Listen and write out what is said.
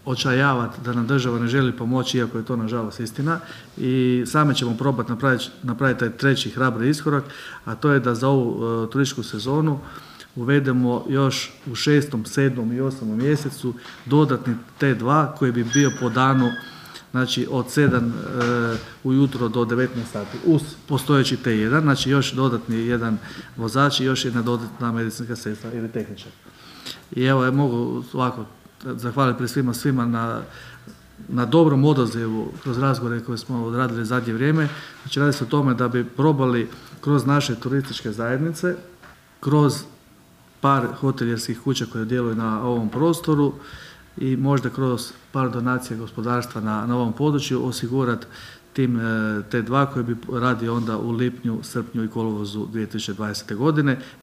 očajavati da nam država ne želi pomoći, iako je to nažalost istina, i sami ćemo probati napraviti taj treći hrabri iskorak, a to je da za ovu turističku sezonu uvedemo još u 6., 7. i 8. mjesecu dodatni T2 koji bi bio po danu, znači od 7 ujutro do 19 sati uz postojeći T1, znači još dodatni jedan vozač i još jedna dodatna medicinska sestra ili tehničar. I evo, ja mogu ovako zahvaliti prije svima na dobrom odazivu kroz razgovore koje smo odradili zadnje vrijeme. Znači, radi se o tome da bi probali kroz naše turističke zajednice, kroz par hoteljerskih kuća koje djeluju na ovom prostoru i možda kroz par donacija gospodarstva na ovom području osigurati tim T2 koji bi radio onda u lipnju, srpnju i kolovozu 2020. godine.